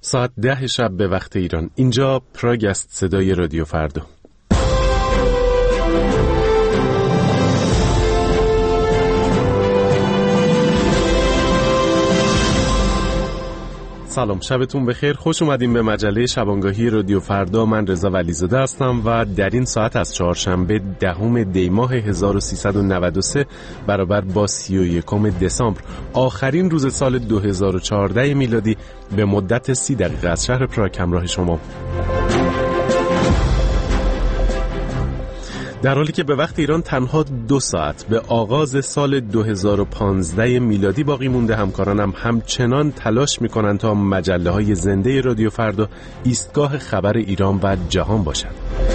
ساعت 10 شب به وقت ایران. اینجا پراگ است، صدای رادیو فردا. سلام، شبتون بخیر. خوش اومدیم به مجله شبانگاهی رادیو فردا. من رضا ولیزاده هستم و در این ساعت از چهارشنبه 10 دی ماه 1393 برابر با 31 دسامبر، آخرین روز سال 2014 میلادی، به مدت 30 دقیقه از شهر پراگ همراه شما. در حالی که به وقت ایران تنها 2 ساعت به آغاز سال 2015 میلادی باقی مونده، همکارانم همچنان تلاش میکنن تا مجله‌های زنده رادیو فردا ایستگاه خبر ایران و جهان باشند.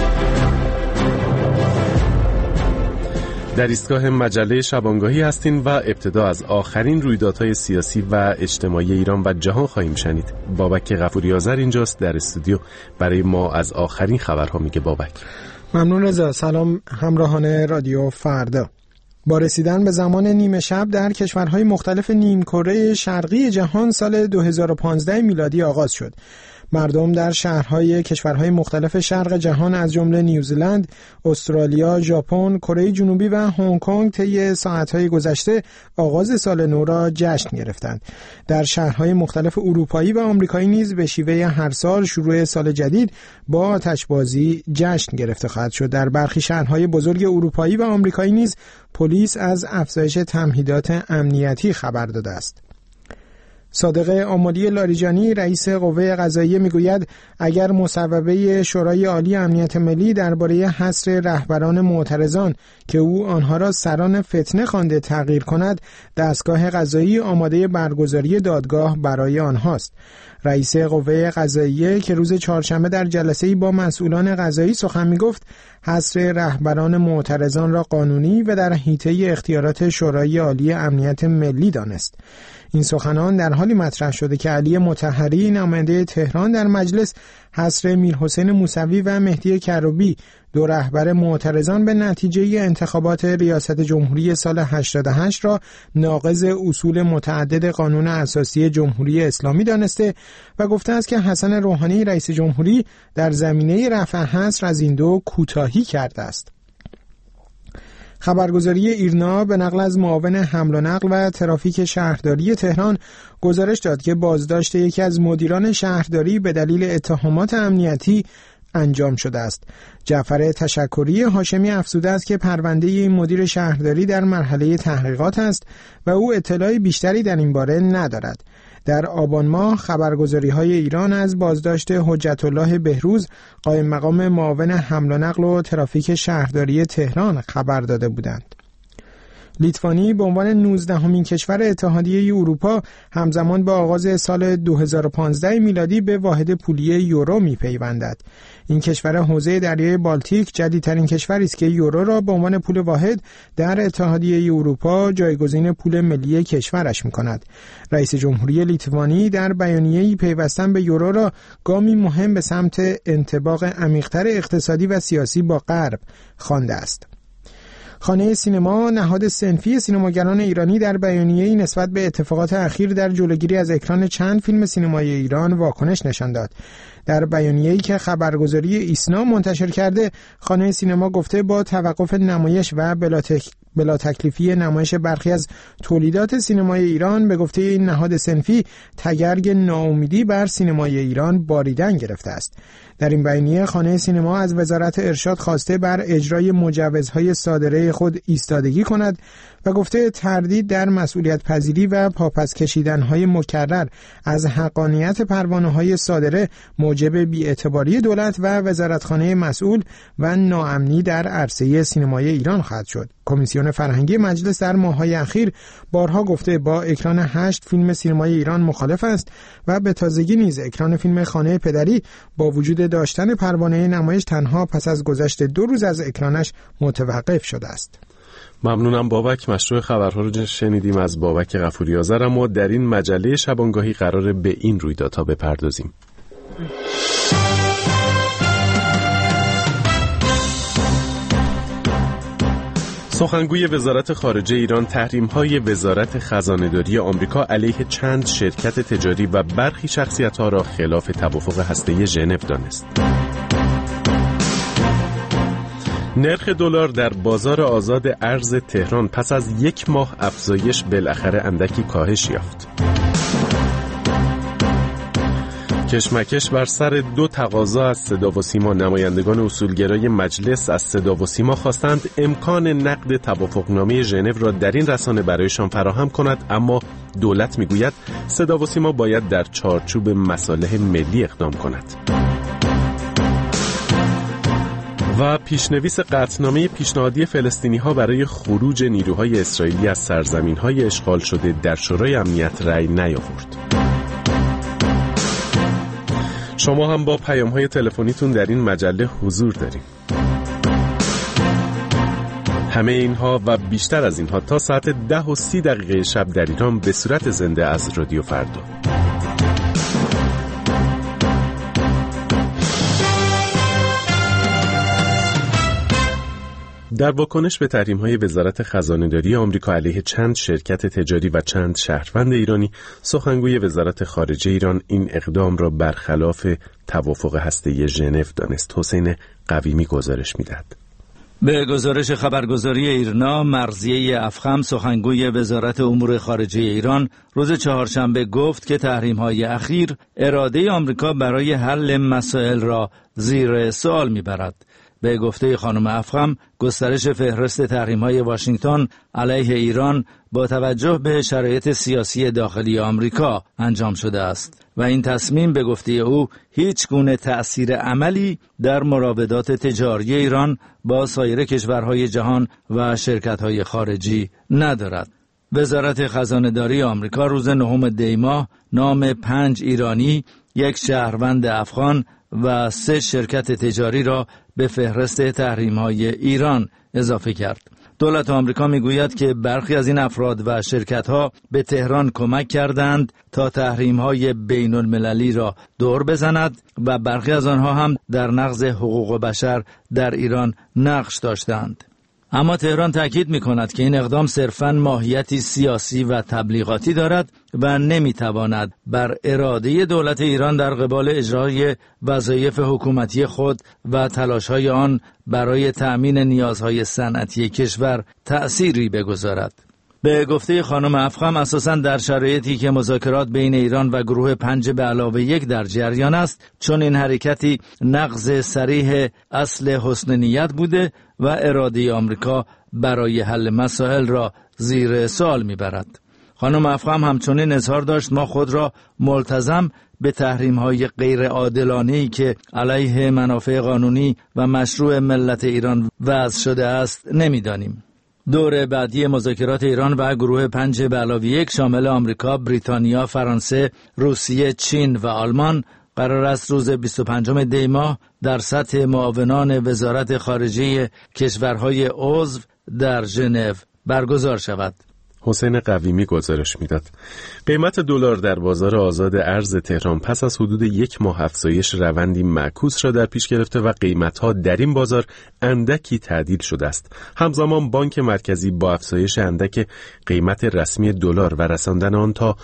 در ایستگاه مجله شبانگاهی هستین و ابتدا از آخرین رویدادهای سیاسی و اجتماعی ایران و جهان خواهیم شنید. بابک غفوری آذر اینجاست در استودیو برای ما از آخرین خبرها میگه. بابک. ممنون رضا. سلام همراهان رادیو فردا. با رسیدن به زمان نیمه شب در کشورهای مختلف نیمکره شرقی جهان سال 2015 میلادی آغاز شد. مردم در شهرهای کشورهای مختلف شرق جهان از جمله نیوزلند، استرالیا، ژاپن، کره جنوبی و هنگ کنگ طی ساعتهای گذشته آغاز سال نو را جشن گرفتند. در شهرهای مختلف اروپایی و آمریکایی نیز به شیوه هر سال شروع سال جدید با آتشبازی جشن گرفته خواهد شد. در برخی شهرهای بزرگ اروپایی و آمریکایی نیز پلیس از افزایش تمهیدات امنیتی خبر داده است. صادق آملی لاریجانی رئیس قوه قضاییه میگوید اگر مصوبه شورای عالی امنیت ملی درباره حصر رهبران معترضان که او آنها را سران فتنه خوانده تغییر کند، دستگاه قضایی آماده برگزاری دادگاه برای آنهاست. رئیس قوه قضاییه که روز چهارشنبه در جلسه‌ای با مسئولان قضایی سخن میگفت، حصر رهبران معترضان را قانونی و در حیطه اختیارات شورای عالی امنیت ملی دانست. این سخنان در حالی مطرح شده که علی مطهری نماینده تهران در مجلس حصر میرحسین موسوی و مهدی کروبی، 2 رهبر معترضان به نتیجه انتخابات ریاست جمهوری سال 88 را ناقض اصول متعدد قانون اساسی جمهوری اسلامی دانسته و گفته است که حسن روحانی رئیس جمهوری در زمینه رفع حصر از این 2 کوتاهی کرده است. خبرگزاری ایرنا به نقل از معاون حمل و نقل و ترافیک شهرداری تهران گزارش داد که بازداشت یکی از مدیران شهرداری به دلیل اتهامات امنیتی انجام شده است. جعفر تشکری هاشمی افزوده است که پرونده این مدیر شهرداری در مرحله تحقیقات است و او اطلاعی بیشتری در این باره ندارد. در آبان ماه خبرگزاری‌های ایران از بازداشت حجت الله بهروز، قائم مقام معاون حمل و نقل و ترافیک شهرداری تهران خبر داده بودند. لیتوانی به عنوان 19مین کشور اتحادیه اروپا همزمان با آغاز سال 2015 میلادی به واحد پولی یورو می‌پیوندد. این کشور حوزه دریای بالتیک جدیدترین کشوری است که یورو را به عنوان پول واحد در اتحادیه اروپا جایگزین پول ملی کشورش می‌کند. رئیس جمهوری لیتوانی در بیانیه‌ای پیوستن به یورو را گامی مهم به سمت انطباق عمیق‌تر اقتصادی و سیاسی با غرب خوانده است. خانه سینما، نهاد صنفی سینماگران ایرانی، در بیانیه‌ای نسبت به اتفاقات اخیر در جلوگیری از اکران چند فیلم سینمایی ایران واکنش نشان داد. در بیانیه‌ای که خبرگزاری ایسنا منتشر کرده، خانه سینما گفته با توقف نمایش و بلا تکلیفی نمایش برخی از تولیدات سینمای ایران، به گفته این نهاد صنفی تگرگ ناامیدی بر سینمای ایران باریدن گرفته است. در این بیانیه خانه سینما از وزارت ارشاد خواسته بر اجرای مجوزهای صادره خود ایستادگی کند و گفته تردید در مسئولیت پذیری و پاپس کشیدنهای مکرر از حقانیت پروانه‌های صادره موجب بی‌اعتباری دولت و وزارتخانه مسئول و ناامنی در عرصه سینمای ایران خواهد شد. کمیسیون فرهنگی مجلس در ماه‌های اخیر بارها گفته با اکران 8 فیلم سینمای ایران مخالف است و به تازگی نیز اکران فیلم خانه پدری با وجود داشتن پروانه نمایش تنها پس از گذشت 2 روز از اکرانش متوقف شده است. ممنونم بابک. مشروع خبرها رو شنیدیم از بابک غفوری آذر. اما در این مجله شبانگاهی قراره به این رویدادها بپردازیم. سخنگوی وزارت خارجه ایران تحریم‌های وزارت خزانه‌داری آمریکا علیه چند شرکت تجاری و برخی شخصیت‌ها را خلاف توافق هسته‌ای ژنو دانست. نرخ دلار در بازار آزاد ارز تهران پس از 1 ماه افزایش بالاخره اندکی کاهش یافت. کشمکش بر سر 2 تقاضا از صدا و سیما. نمایندگان اصولگرای مجلس از صدا و سیما خواستند امکان نقد توافقنامه ژنو را در این رسانه برایشان فراهم کند، اما دولت میگوید صدا و سیما باید در چارچوب مصالح ملی اقدام کند. و پیشنویس قطعنامه پیشنهادی فلسطینی‌ها برای خروج نیروهای اسرائیلی از سرزمین‌های اشغال شده در شورای امنیت رأی نیاورد. شما هم با پیام‌های تلفنیتون در این مجله حضور داریم. همه اینها و بیشتر از اینها تا ساعت 10:30 شب در ایران به صورت زنده از رادیو فردا. در واکنش به تحریم‌های وزارت خزانه‌داری آمریکا علیه چند شرکت تجاری و چند شهروند ایرانی، سخنگوی وزارت خارجه ایران این اقدام را برخلاف توافق هسته‌ای ژنو دانست. حسین قویمی گزارش می‌دهد. به گزارش خبرگزاری ایرنا، مرضیه افخم سخنگوی وزارت امور خارجه ایران روز چهارشنبه گفت که تحریم‌های اخیر اراده آمریکا برای حل مسائل را زیر سوال می‌برد. به گفته خانم افخم، گسترش فهرست تحریم‌های واشنگتن علیه ایران با توجه به شرایط سیاسی داخلی آمریکا انجام شده است و این تصمیم به گفته او هیچ گونه تأثیر عملی در مراودات تجاری ایران با سایر کشورهای جهان و شرکت‌های خارجی ندارد. وزارت خزانه‌داری آمریکا روز 9 دی ماه نام 5 ایرانی، 1 شهروند افغان و 3 شرکت تجاری را به فهرست تحریم‌های ایران اضافه کرد. دولت آمریکا میگوید که برخی از این افراد و شرکت‌ها به تهران کمک کردند تا تحریم‌های بین‌المللی را دور بزند و برخی از آنها هم در نقض حقوق بشر در ایران نقش داشتند. اما تهران تاکید می‌کند که این اقدام صرفاً ماهیتی سیاسی و تبلیغاتی دارد و نمی‌تواند بر اراده دولت ایران در قبال اجرای وظایف حکومتی خود و تلاش‌های آن برای تأمین نیازهای صنعتی کشور تأثیری بگذارد. به گفته خانم افخم، اساساً در شرایطی که مذاکرات بین ایران و گروه 5+1 در جریان است، چون این حرکتی نقض صریح اصل حسن نیت بوده و اراده آمریکا برای حل مسائل را زیر سوال میبرد. خانم افخم همچنین اظهار داشت ما خود را ملتزم به تحریم‌های غیر عادلانه‌ای که علیه منافع قانونی و مشروع ملت ایران وضع شده است نمی‌دانیم. دور بعدی مذاکرات ایران و گروه 5+1 شامل آمریکا، بریتانیا، فرانسه، روسیه، چین و آلمان قرار است روز 25 دی ماه در سطح معاونان وزارت خارجه کشورهای عضو در ژنو برگزار شود. حسین قویمی گزارش میداد. قیمت دلار در بازار آزاد ارز تهران پس از حدود 1 ماه افزایش روندی معکوس را در پیش گرفته و قیمت‌ها در این بازار اندکی تعدیل شده است. همزمان بانک مرکزی با افزایش اندک قیمت رسمی دلار و رساندن آن تا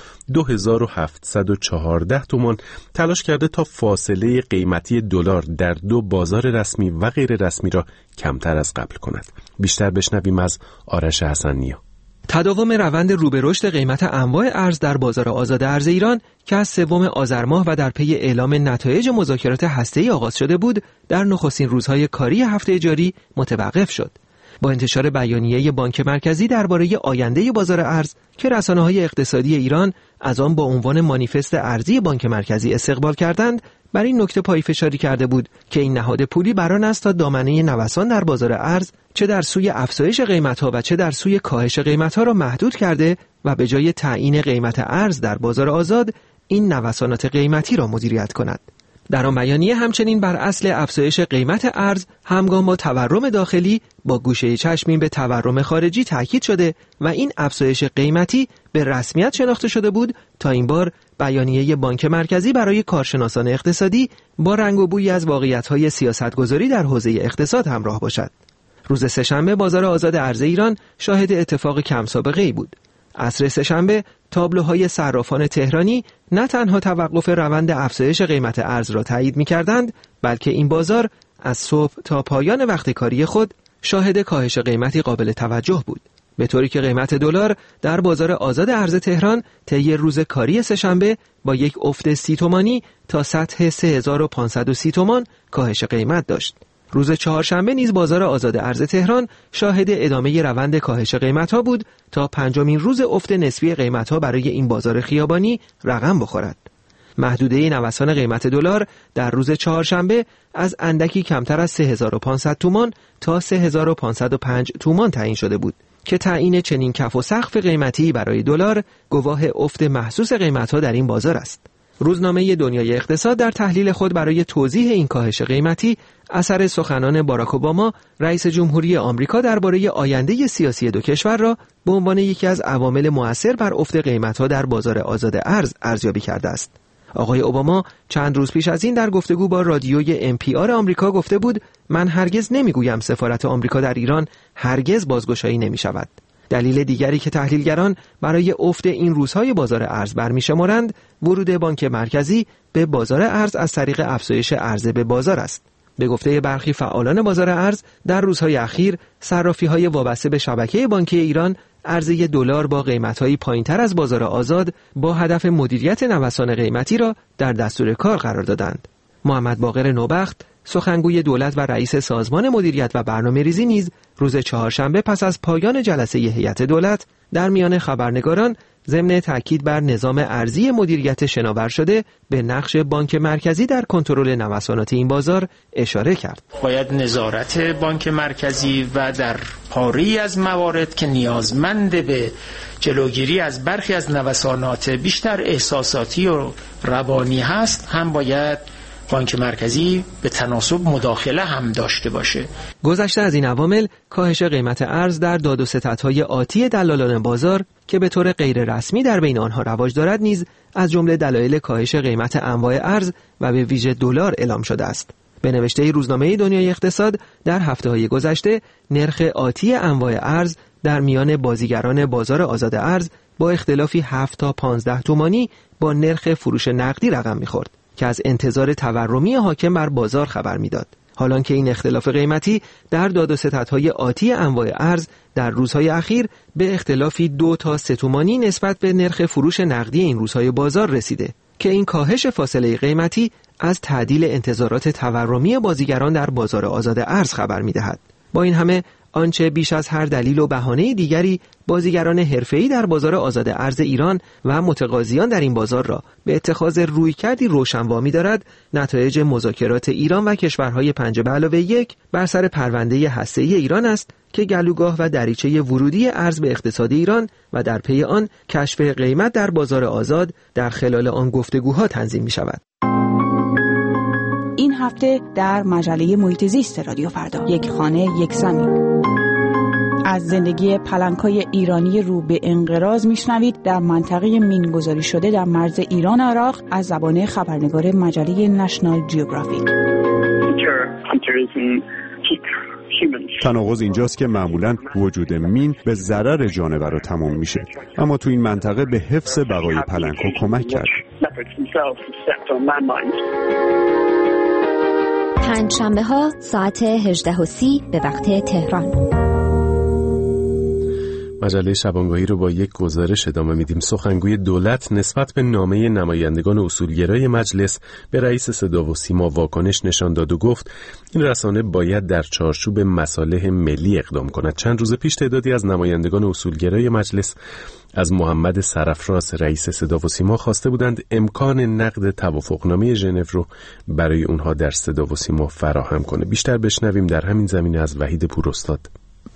2714 تومان تلاش کرده تا فاصله قیمتی دلار در 2 بازار رسمی و غیر رسمی را کمتر از قبل کند. بیشتر بشنویم از آرش حسن‌نیا. تداوم روند رو به رشد قیمت انواع ارز در بازار آزاد ارز ایران که از 3 آذر ماه و در پی اعلام نتایج مذاکرات هسته‌ای آغاز شده بود، در نخستین روزهای کاری هفته جاری متوقف شد. با انتشار بیانیه بانک مرکزی درباره آینده بازار ارز که رسانه‌های اقتصادی ایران از آن با عنوان مانیفست ارزی بانک مرکزی استقبال کردند، بر این نکته پایه‌فشاری کرده بود که این نهاد پولی بر آن است تا دامنه نوسان در بازار ارز چه در سوی افزایش قیمت‌ها و چه در سوی کاهش قیمت‌ها را محدود کرده و به جای تعیین قیمت ارز در بازار آزاد این نوسانات قیمتی را مدیریت کند. در آن بیانیه همچنین بر اصل افزایش قیمت ارز همگام با تورم داخلی با گوشه چشمی به تورم خارجی تاکید شده و این افزایش قیمتی به رسمیت شناخته شده بود تا این بار بیانیه بانک مرکزی برای کارشناسان اقتصادی با رنگ و بویی از واقعیت‌های سیاستگذاری در حوزه اقتصاد همراه باشد. روز سه‌شنبه بازار آزاد ارز ایران شاهد اتفاق کم سابقه‌ای بود. عصر سه‌شنبه تابلوهای صرافان تهرانی نه تنها توقف روند افزایش قیمت ارز را تایید می‌کردند، بلکه این بازار از صبح تا پایان وقت کاری خود شاهد کاهش قیمتی قابل توجه بود، به طوری که قیمت دلار در بازار آزاد ارز تهران طی روز کاری سه‌شنبه با یک افت 30 تومانی تا سطح 3530 تومان کاهش قیمت داشت. روز چهارشنبه نیز بازار آزاد ارز تهران شاهد ادامه روند کاهش قیمت‌ها بود تا پنجمین روز افت نسبی قیمت‌ها برای این بازار خیابانی رقم بخورد. محدوده نوسان قیمت دلار در روز چهارشنبه از اندکی کمتر از 3500 تومان تا 3505 تومان تعیین شده بود که تعیین چنین کف و سقف قیمتی برای دلار گواه افت محسوس قیمت‌ها در این بازار است. روزنامه دنیای اقتصاد در تحلیل خود برای توضیح این کاهش قیمتی اثر سخنان باراک اوباما رئیس جمهوری آمریکا درباره آینده سیاسی دو کشور را به عنوان یکی از عوامل مؤثر بر افت قیمت‌ها در بازار آزاد ارز ارزیابی کرده است. آقای اوباما چند روز پیش از این در گفتگو با رادیوی NPR آمریکا گفته بود: من هرگز نمیگویم سفارت آمریکا در ایران هرگز بازگشایی نمی‌شود. دلیل دیگری که تحلیلگران برای افت این روزهای بازار ارز برمی‌شمارند ورود بانک مرکزی به بازار ارز از طریق افزایش عرضه به بازار است. به گفته برخی فعالان بازار ارز در روزهای اخیر صرافی‌های وابسته به شبکه بانکی ایران عرضه دلار با قیمت‌های پایین‌تر از بازار آزاد با هدف مدیریت نوسان قیمتی را در دستور کار قرار دادند. محمد باقر نوبخت سخنگوی دولت و رئیس سازمان مدیریت و برنامه‌ریزی نیز روز چهارشنبه پس از پایان جلسه هیئت دولت در میان خبرنگاران ضمن تاکید بر نظام ارزی مدیریت شناور شده به نقش بانک مرکزی در کنترل نوسانات این بازار اشاره کرد. باید نظارت بانک مرکزی و در پاری از موارد که نیازمند به جلوگیری از برخی از نوسانات بیشتر احساساتی و روانی هست هم باید بانک مرکزی به تناسب مداخله هم داشته باشه. گذشته از این عوامل کاهش قیمت ارز در داد و ستدهای آتی دلالان بازار که به طور غیر رسمی در بین آنها رواج دارد نیز از جمله دلایل کاهش قیمت انواع ارز و به ویژه دلار اعلام شده است. به نوشته روزنامه دنیای اقتصاد در هفته‌های گذشته نرخ آتی انواع ارز در میان بازیگران بازار آزاد ارز با اختلافی 7 تا 15 تومانی با نرخ فروش نقدی رقم می‌خورد که از انتظار تورمی حاکم بر بازار خبر میداد. حالان که این اختلاف قیمتی در داد و ستدهای آتی انواع ارز در روزهای اخیر به اختلافی 2 تا 3 تومانی نسبت به نرخ فروش نقدی این روزهای بازار رسیده که این کاهش فاصله قیمتی از تعدیل انتظارات تورمی بازیگران در بازار آزاد ارز خبر میدهد. با این همه آنچه بیش از هر دلیل و بهانه دیگری بازیگران حرفه‌ای در بازار آزاد ارز ایران و متقاضیان در این بازار را به اتخاذ رویکردی روشن وامی دارد نتایج مذاکرات ایران و کشورهای 5+1 بر سر پرونده هسته‌ای ایران است که گلوگاه و دریچه ورودی ارز به اقتصاد ایران و در پی آن کشف قیمت در بازار آزاد در خلال آن گفتگوها تنظیم می شود. این هفته در مجله محیط زیست رادیو فردا، یک خانه یک زمین، از زندگی پلنگ‌های ایرانی رو به انقراض میشنوید در منطقه مینگذاری شده در مرز ایران عراق از زبان خبرنگار مجله نشنال جیوگرافیک. تناقض اینجاست که معمولاً وجود مین به ضرر جانورا تمام میشه، اما تو این منطقه به حفظ بقای پلنگ‌ها کمک کرد. پنجشنبه‌ها ساعت 18:30 به وقت تهران. مجله شبانگاهی رو با یک گزارش ادامه میدیم. سخنگوی دولت نسبت به نامه نمایندگان اصولگرای مجلس به رئیس صدا و سیما واکنش نشان داد و گفت این رسانه باید در چارچوب مصالح ملی اقدام کند. چند روز پیش تعدادی از نمایندگان اصولگرای مجلس از محمد سرفراز رئیس صدا و سیما خواسته بودند امکان نقد توافقنامه ژنو رو برای اونها در صدا و سیما فراهم کنه. بیشتر بشنویم در همین زمینه از وحید پوراستاد.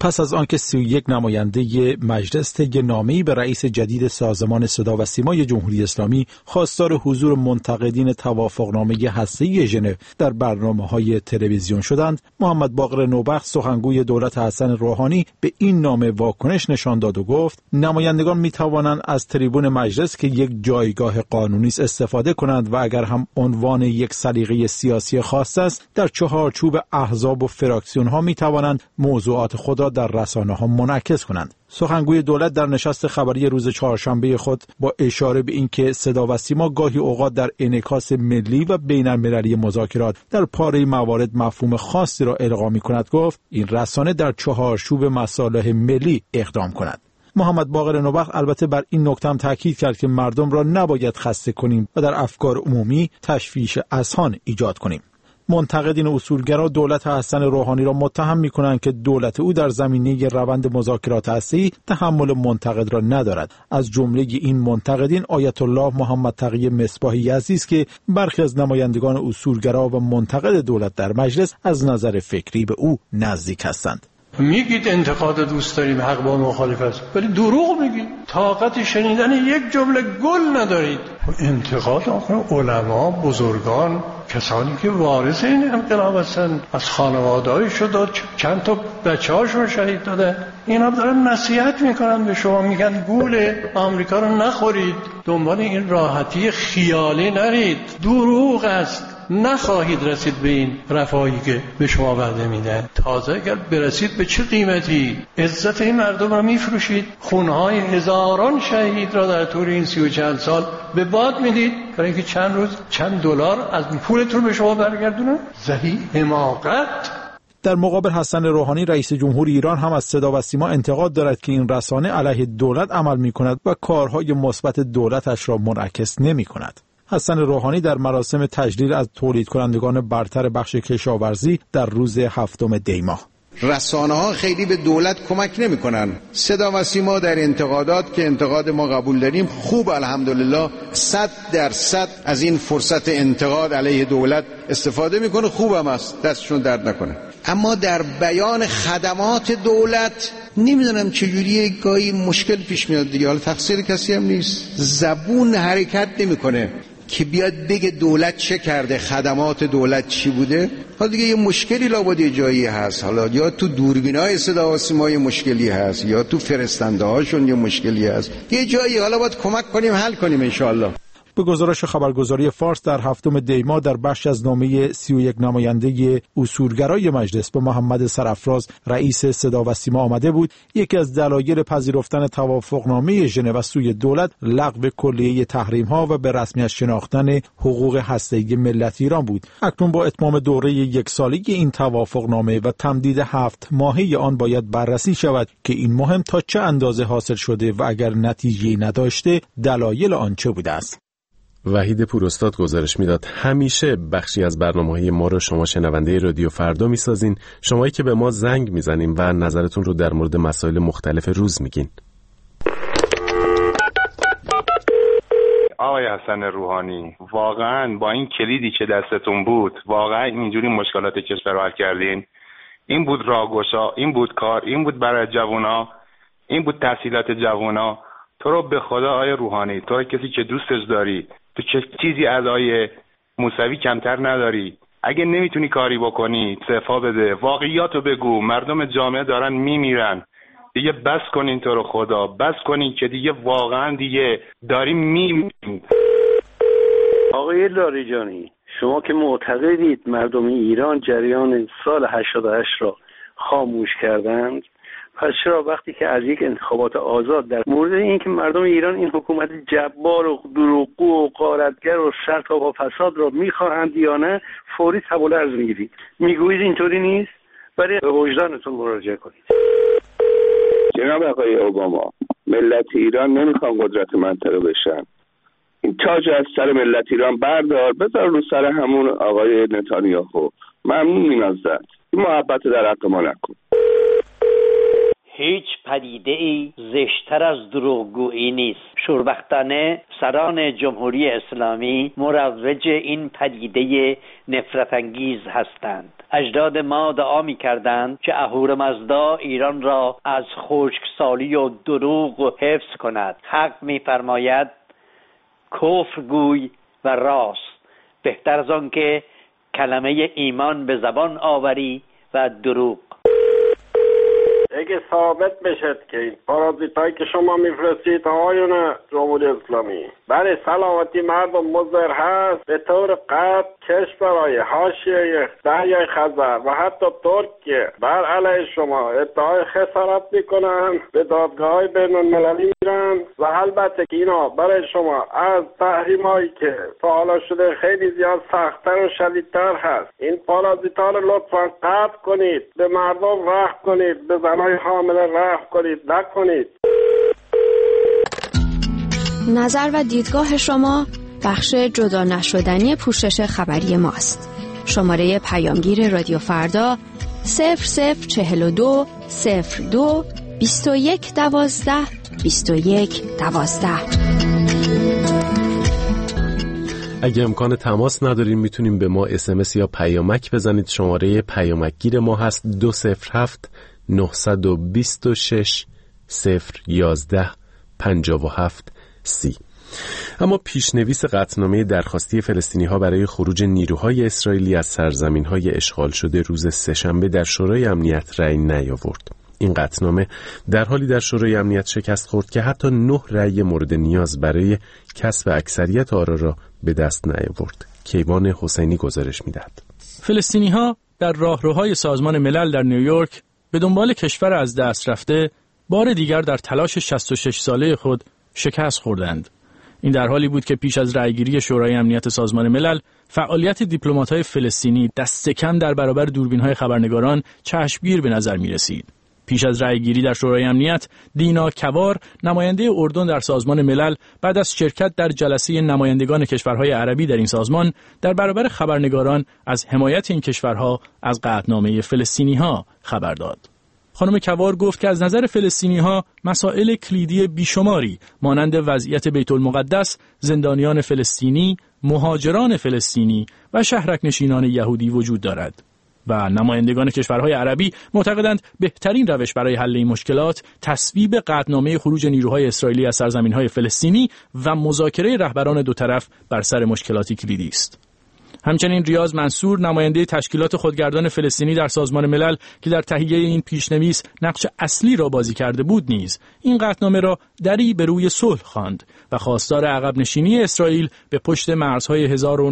پس از آنکه 31 نماینده مجلس طی نامه‌ای به رئیس جدید سازمان صدا و سیمای جمهوری اسلامی خواستار حضور منتقدین توافقنامه هسته‌ای ژنو در برنامه‌های تلویزیون شدند، محمد باقر نوبخت سخنگوی دولت حسن روحانی به این نامه واکنش نشان داد و گفت نمایندگان می‌توانند از تریبون مجلس که یک جایگاه قانونی است استفاده کنند و اگر هم عنوان یک سلیقه سیاسی خاص است در چهارچوب احزاب و فراکسیون‌ها می‌توانند موضوعات خود را در رسانه‌ها منعکس کنند. سخنگوی دولت در نشست خبری روز چهارشنبه خود با اشاره به اینکه صدا و سیما گاهی اوقات در انعکاس ملی و بین‌المللی مذاکرات در پاره موارد مفهوم خاصی را القا می‌کند گفت این رسانه در چهارچوب مصالح ملی اقدام کند. محمد باقر نوبخت البته بر این نکته هم تاکید کرد که مردم را نباید خسته کنیم و در افکار عمومی تشویش اذهان ایجاد کنیم. منتقدین اصولگرا دولت حسن روحانی را متهم می‌کنند که دولت او در زمینه روند مذاکرات هسته‌ای تحمل منتقد را ندارد. از جمله این منتقدین آیت الله محمد تقی مصباحی یزدی است که برخی از نمایندگان اصولگرا و منتقد دولت در مجلس از نظر فکری به او نزدیک هستند. میگید انتقاد دوست داریم، حق با مخالف است، ولی دروغ میگید. طاقت شنیدن یک جمله گل ندارید. انتقاد آخر علما، بزرگان، کسانی که وارث این انقلاب هستن، از خانواده‌های شده چند تا بچه‌هاشون شهید داده، اینا دارن نصیحت میکنن به شما، میگن گول آمریکا رو نخورید، دنبال این راحتی خیالی نرید، دروغ است. نخواهید رسید به این رفاهی که به شما وعده میدن. تازه اگر برسید به چه قیمتی عزت این مردم را میفروشید، خونهای هزاران شهید را در طول این 30 و چند سال به باد میدید برای اینکه چند روز چند دلار از پولتون به شما برگردونن. زهی حماقت. در مقابل حسن روحانی رئیس جمهور ایران هم از صدا و سیما انتقاد دارد که این رسانه علیه دولت عمل میکند و کارهای مثبت دولتش را منعکس نمیکند. حسن روحانی در مراسم تجلیل از تولید کنندگان برتر بخش کشاورزی در روز 7 دی ماه: رسانه‌ها خیلی به دولت کمک نمی‌کنن. صدا و سیما در انتقادات که انتقاد ما قبول داریم خوب الحمدلله 100% از این فرصت انتقاد علیه دولت استفاده می‌کنه، خوبم است، دستشون درد نکنه. اما در بیان خدمات دولت نمیدونم چجوریه، گاهی مشکل پیش میاد دیگه. حالا تقصیر کسی هم نیست، زبون حرکت نمی‌کنه که بیاد بگه دولت چه کرده، خدمات دولت چی بوده. حالا دیگه یه مشکلی لابد یه جایی هست، حالا یا تو دوربینای صدا و سیما یه مشکلی هست، یا تو فرستنده هاشون یه مشکلی هست، یه جایی حالا باید کمک کنیم حل کنیم انشاءالله. به گزارش خبرگزاری فارس در 7 دی ماه در بخش از نامه 31 نماینده اصولگرای مجلس به محمد سرافراز رئیس صدا و سیما آمده بود یکی از دلایل پذیرفتن توافقنامه ژنو از سوی دولت لغو کلیه تحریم‌ها و به رسمیت شناختن حقوق هسته‌ای ملت ایران بود. اکنون با اتمام دوره 1 ساله این توافقنامه و تمدید 7 ماهه آن باید بررسی شود که این مهم تا چه اندازه حاصل شده و اگر نتیجه‌ای نداشته دلایل آن چه بوده است. وحید پوراستاد گزارش میداد. همیشه بخشی از برنامه‌های ما رو شما شنونده رادیو فردا میسازین، شمایی که به ما زنگ میزنین و نظرتون رو در مورد مسائل مختلف روز میگین. آقای حسن روحانی، واقعا با این کلیدی که دستتون بود واقعا اینجوری مشکلات کشور رو حل کردین؟ این بود راهگشا، این بود کار، این بود برای جوونا، این بود تحصیلات جوونا. تو رو به خدا آقای روحانی، تو کسی که دوستش داری، تو چیزی از آقای موسوی کمتر نداری. اگه نمیتونی کاری بکنی استعفا بده، واقعیاتو بگو. مردم جامعه دارن میمیرن، دیگه بس کنین، تو رو خدا بس کنین که دیگه واقعا دیگه داریم میمیریم. آقای لاریجانی، شما که معتقدید مردم ایران جریان سال 88 را خاموش کردند، پس چرا وقتی که از یک انتخابات آزاد در مورد اینکه مردم ایران این حکومت جبار و دروغگو و غارتگر و سرتاپا فساد را میخواهند یا نه فوری تبول عرض میگیرید؟ میگویید اینطوری نیست؟ برای به وجدانتون مراجعه کنید. جناب آقای اوباما، ملت ایران نمیخوان قدرت منطقه بشن. این تاج از سر ملت ایران بردار، بذار رو سر همون آقای نتانیاهو. ممنونیم ازت، این محبت در حق ما نکن. هیچ پدیده‌ای زشتر از دروغگویی نیست. شوربختانه سران جمهوری اسلامی مروج این پدیده نفرت انگیز هستند. اجداد ما دعا می‌کردند که اهورامزدا ایران را از خشکسالی و دروغ حفظ کند. حق می‌فرماید کفر گوی و راست، بهتر از آن که کلمه ایمان به زبان آوری و دروغ. اگه ثابت بشه که این پارازیتایی که شما میفرستید آقایون جمهوری اسلامی برای سلامتی مردم مضر هست، به طور قطع کشورهای حاشیه دریای خزر و حتی ترکیه بر علیه شما ادعای خسارت میکنن، به دادگاه‌های بین‌المللی میرن و البته که اینا برای شما از تحریمایی که تا حالا شده خیلی زیاد سخت‌تر و شدیدتر هست. این پارازیتا رو لطفاً قطع کنید، به مردم رحم کنید، به زنای حامل رحم کنید، نکنید. نظر و دیدگاه شما بخش جدا نشدنی پوشش خبری ماست. شماره پیامگیر رادیو فردا 0042 02 21 12 21 12. اگه امکان تماس نداریم میتونیم به ما SMS یا پیامک بزنید. شماره پیامکگیر ما هست 207 926 011 57 30. اما پیشنویس قطعنامه درخواستی فلسطینی‌ها برای خروج نیروهای اسرائیلی از سرزمین‌های اشغال شده روز سه‌شنبه در شورای امنیت رأی نیاورد. این قطعنامه در حالی در شورای امنیت شکست خورد که حتی 9 رأی مورد نیاز برای کسب اکثریت آرا را به دست نیاورد. کیوان حسینی گزارش می‌دهد. فلسطینی‌ها در راهروهای سازمان ملل در نیویورک به دنبال کشور از دست رفته بار دیگر در تلاش 66 ساله خود شکست خوردند. این در حالی بود که پیش از رأیگیری شورای امنیت سازمان ملل فعالیت دیپلمات‌های فلسطینی دست کم در برابر دوربین‌های خبرنگاران چشمگیر به نظر می‌رسید. پیش از رأیگیری در شورای امنیت، دینا کوار، نماینده اردن در سازمان ملل، بعد از شرکت در جلسه نمایندگان کشورهای عربی در این سازمان، در برابر خبرنگاران از حمایت این کشورها از قطعنامه فلسطینی‌ها خبر داد. خانم کوار گفت که از نظر فلسطینی‌ها مسائل کلیدی بیشماری مانند وضعیت بیت المقدس، زندانیان فلسطینی، مهاجران فلسطینی و شهرک نشینان یهودی وجود دارد. و نمایندگان کشورهای عربی معتقدند بهترین روش برای حل این مشکلات تصویب قطعنامه خروج نیروهای اسرائیلی از سرزمین‌های فلسطینی و مذاکره رهبران دو طرف بر سر مشکلاتی کلیدی است. همچنین ریاض منصور، نماینده تشکیلات خودگردان فلسطینی در سازمان ملل که در تهیه این پیشنویس نقش اصلی را بازی کرده بود نیز این قطعنامه را دری به روی صلح خواند و خواستار عقب نشینی اسرائیل به پشت مرزهای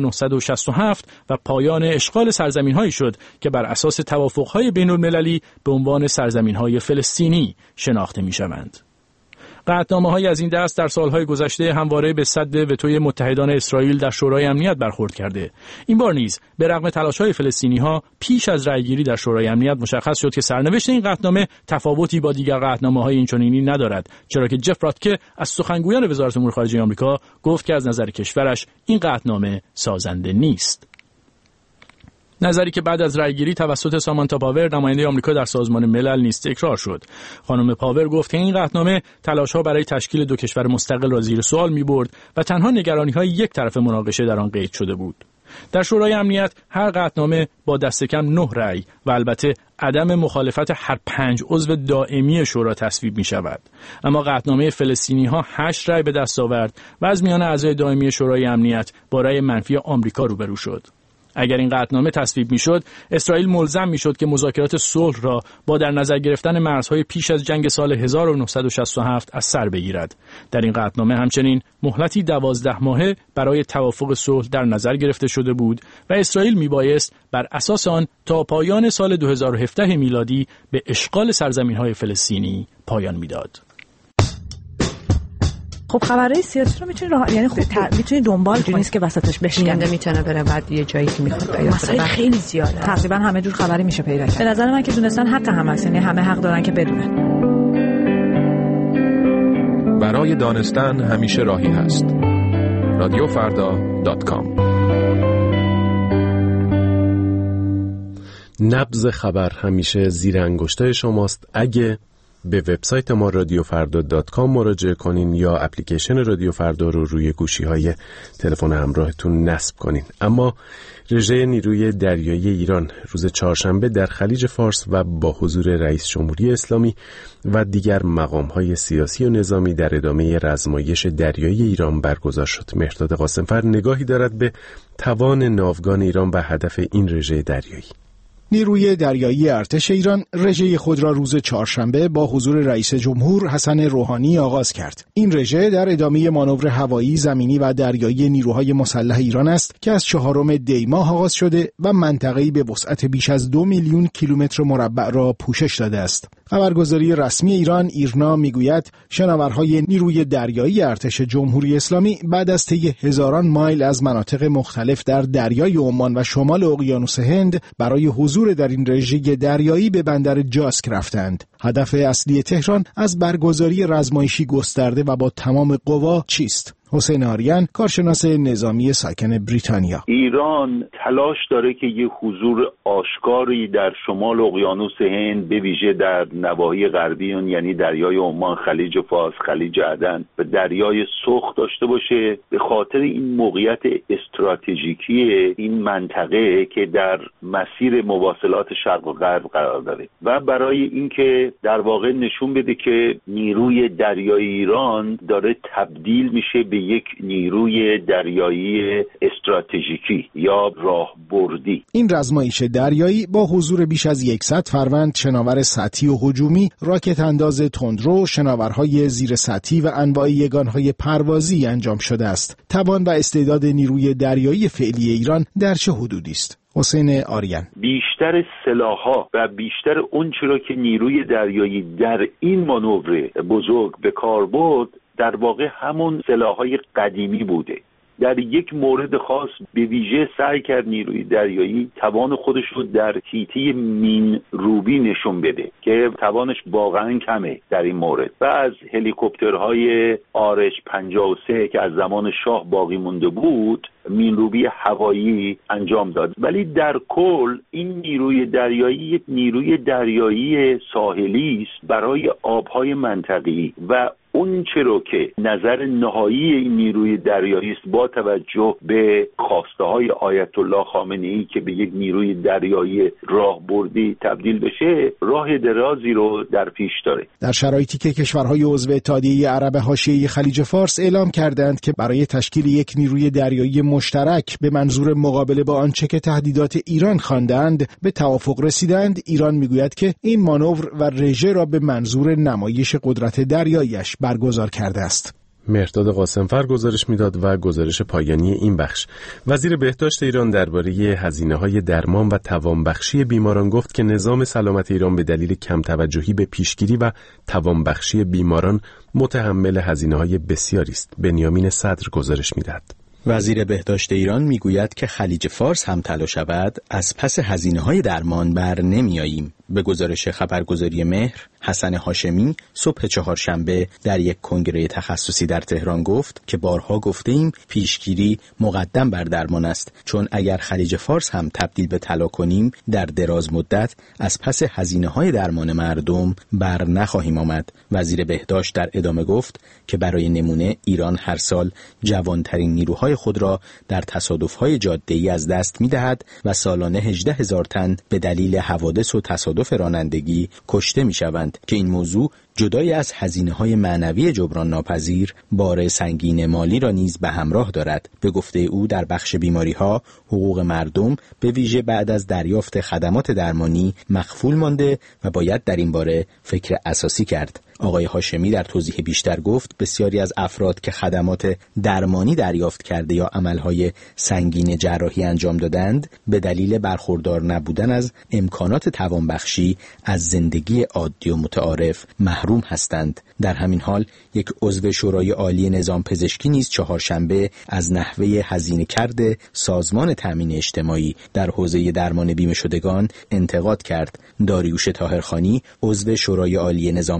1967 و پایان اشغال سرزمین‌هایی شد که بر اساس توافق‌های بین‌المللی به عنوان سرزمین‌های فلسطینی شناخته می‌شوند. قطعنامه‌های از این دست در سالهای گذشته همواره به سد وتوی متحدان اسرائیل در شورای امنیت برخورد کرده. این بار نیز به رغم تلاش‌های فلسطینی‌ها پیش از رأیگیری در شورای امنیت مشخص شد که سرنوشت این قطعنامه تفاوتی با دیگر قطعنامه‌های اینچنینی ندارد، چرا که جف راتکه از سخنگویان وزارت امور خارجه آمریکا گفت که از نظر کشورش این قطعنامه سازنده نیست. نظری که بعد از رأیگیری توسط سامانتا پاور، نماینده آمریکا در سازمان ملل، نیز تکرار شد. خانم پاور گفت که این قطعنامه تلاش‌ها برای تشکیل دو کشور مستقل را زیر سوال می‌برد و تنها نگرانی‌های یک طرف مناقشه در آن قید شده بود. در شورای امنیت هر قطعنامه با دست کم 9 رأی و البته عدم مخالفت هر 5 عضو دائمی شورا تصویب می‌شود. اما قطعنامه فلسطینی‌ها 8 رأی به دست آورد و از میان اعضای دائمی شورای امنیت با رأی منفی آمریکا روبرو شد. اگر این قطعنامه تصویب میشد، اسرائیل ملزم میشد که مذاکرات صلح را با در نظر گرفتن مرزهای پیش از جنگ سال 1967 از سر بگیرد. در این قطعنامه همچنین مهلتی 12 ماهه برای توافق صلح در نظر گرفته شده بود و اسرائیل میبایست بر اساس آن تا پایان سال 2017 میلادی به اشغال سرزمین‌های فلسطینی پایان میداد. خب خبرهای سیاسی رو یعنی میتونی دنبال کنی، نیست که وسطش بشکنده میتونه بره بعد یه جایی که میخواد پیدا مسائل خیلی زیاده، تقریبا همه جور خبری میشه پیدا کرد. به نظر من که دونستن حق همه است، یعنی همه حق دارن که بدونن. برای دانستن همیشه راهی هست. radiofarda.com. نبض خبر همیشه زیر انگشتای شماست. اگه به وبسایت ما radiofrda.com مراجعه کنین یا اپلیکیشن رادیو فردا رو روی گوشی‌های تلفن همراهتون نصب کنین. اما رژه نیروی دریایی ایران روز چهارشنبه در خلیج فارس و با حضور رئیس جمهوری اسلامی و دیگر مقام‌های سیاسی و نظامی در ادامه رزمایش دریایی ایران برگزار شد. مهرداد قاسمفر نگاهی دارد به توان ناوگان ایران و هدف این رژه دریایی. نیروی دریایی ارتش ایران رژه خود را روز چهارشنبه با حضور رئیس جمهور حسن روحانی آغاز کرد. این رژه در ادامه مانور هوایی، زمینی و دریایی نیروهای مسلح ایران است که از 4 دی ماه آغاز شده و منطقه‌ای به وسعت بیش از 2 میلیون کیلومتر مربع را پوشش داده است. خبرگزاری رسمی ایرنا میگوید شناورهای نیروی دریایی ارتش جمهوری اسلامی بعد از طی هزاران مایل از مناطق مختلف در دریای عمان و شمال اقیانوس هند برای حضور در این رژه دریایی به بندر جاسک رفتند. هدف اصلی تهران از برگزاری رزمایشی گسترده و با تمام قوا چیست؟ حسین آریان، کارشناس نظامی ساکن بریتانیا: ایران تلاش داره که یه حضور آشکاری در شمال اقیانوس هند، به ویژه در نواحی غربی یعنی دریای عمان، خلیج فارس، خلیج عدن و دریای سرخ داشته باشه، به خاطر این موقعیت استراتژیکی این منطقه که در مسیر مواصلات شرق و غرب قرار داره و برای اینکه در واقع نشون بده که نیروی دریایی ایران داره تبدیل میشه به یک نیروی دریایی استراتژیکی یا راهبردی. این رزمایش دریایی با حضور بیش از 100 فروند شناور سطحی و هجومی، راکت انداز تندرو، شناورهای زیر سطحی و انواع یگانهای پروازی انجام شده است. توان و استعداد نیروی دریایی فعلی ایران در چه حدودی است؟ حسین آریان: بیشتر سلاح‌ها و بیشتر اون چرا که نیروی دریایی در این مانور بزرگ به کار برد در واقع همون سلاح‌های قدیمی بوده. در یک مورد خاص به ویژه سعی کرد نیروی دریایی توان خودش رو در حیطه مین روبی نشون بده که توانش واقعا کمه در این مورد و از هلیکوپترهای آرش 53 که از زمان شاه باقی مونده بود مین روبی هوایی انجام داد. ولی در کل این نیروی دریایی یک نیروی دریایی ساحلی است برای آبهای منطقه‌ای و اون چرا که نظر نهایی این نیروی دریایی است با توجه به خواسته های آیت الله خامنه‌ای که به یک نیروی دریایی راهبردی تبدیل بشه، راه درازی رو در پیش داره. در شرایطی که کشورهای عضو اتحادیه عرب حاشیه خلیج فارس اعلام کردند که برای تشکیل یک نیروی دریایی مشترک به منظور مقابله با آنچه که تهدیدات ایران خواندند به توافق رسیدند، ایران میگوید که این مانور و رژه را به منظور نمایش قدرت دریاییش برگزار کرده است. مهرداد قاسمفر گزارش میداد و گزارش پایانی این بخش. وزیر بهداشت ایران درباره هزینه‌های درمان و توانبخشی بیماران گفت که نظام سلامت ایران به دلیل کم توجهی به پیشگیری و توانبخشی بیماران متحمل هزینه‌های بسیاری است. بنیامین صدر گزارش میداد. وزیر بهداشت ایران میگوید که خلیج فارس هم تلا شود از پس هزینه‌های درمان بر نمیاییم. به گزارش خبرگزاری مهر، حسن هاشمی صبح چهارشنبه در یک کنگره تخصصی در تهران گفت که بارها گفته‌ایم پیشگیری مقدم بر درمان است، چون اگر خلیج فارس هم تبدیل به طلا کنیم در دراز مدت از پس هزینه‌های درمان مردم بر نخواهیم آمد. وزیر بهداشت در ادامه گفت که برای نمونه ایران هر سال جوانترین نیروهای خود را در تصادف‌های جاده‌ای از دست می‌دهد و سالانه 18,000 تن به دلیل حوادث و تصادف رانندگی کشته می‌شوند که این موضوع جدای از هزینه‌های معنوی جبران ناپذیر بار سنگین مالی را نیز به همراه دارد. به گفته او در بخش بیماری‌ها حقوق مردم به ویژه بعد از دریافت خدمات درمانی مخفول مانده و باید در این باره فکر اساسی کرد. آقای هاشمی در توضیح بیشتر گفت بسیاری از افراد که خدمات درمانی دریافت کرده یا عملهای سنگین جراحی انجام دادند به دلیل برخوردار نبودن از امکانات توانبخشی از زندگی عادی و متعارف محروم هستند. در همین حال یک عضو شورای عالی نظام پزشکی نیز چهارشنبه از نحوه هزینه کرده سازمان تامین اجتماعی در حوزه درمان بیمه شدگان انتقاد کرد. داریوش طاهرخانی عضو شورای عالی نظام پزشکی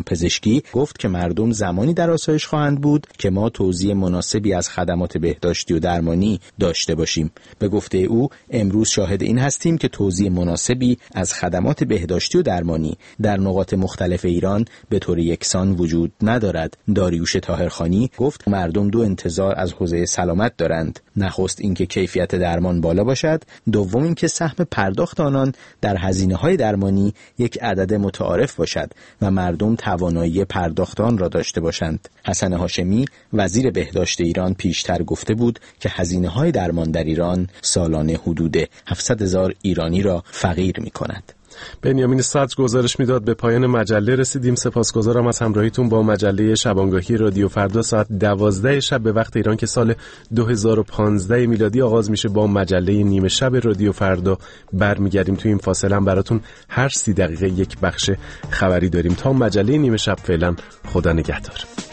مهدی گفت که مردم زمانی در آسایش خواهند بود که ما توزیع مناسبی از خدمات بهداشتی و درمانی داشته باشیم. به گفته او امروز شاهد این هستیم که توزیع مناسبی از خدمات بهداشتی و درمانی در نقاط مختلف ایران به طور یکسان وجود ندارد. داریوش طاهرخانی گفت مردم دو انتظار از حوزه سلامت دارند: نخست اینکه کیفیت درمان بالا باشد، دوم اینکه سهم پرداخت آنان در هزینه‌های درمانی یک عدد متعارف باشد و مردم توانایی پرداخت آن را داشته باشند. حسن هاشمی وزیر بهداشت ایران پیشتر گفته بود که هزینه‌های درمان در ایران سالانه حدود 700,000 ایرانی را فقیر می‌کند. بنیامین صدر گزارش میداد. به پایان مجله رسیدیم. سپاسگزارم از همراهیتون با مجله شبانگاهی رادیو فردا. ساعت 12 شب به وقت ایران که سال 2015 میلادی آغاز میشه با مجله نیمه شب رادیو فردا برمیگردیم. تو این فاصله هم براتون هر 30 دقیقه یک بخش خبری داریم. تا مجله نیمه شب فعلا خدا نگهدار.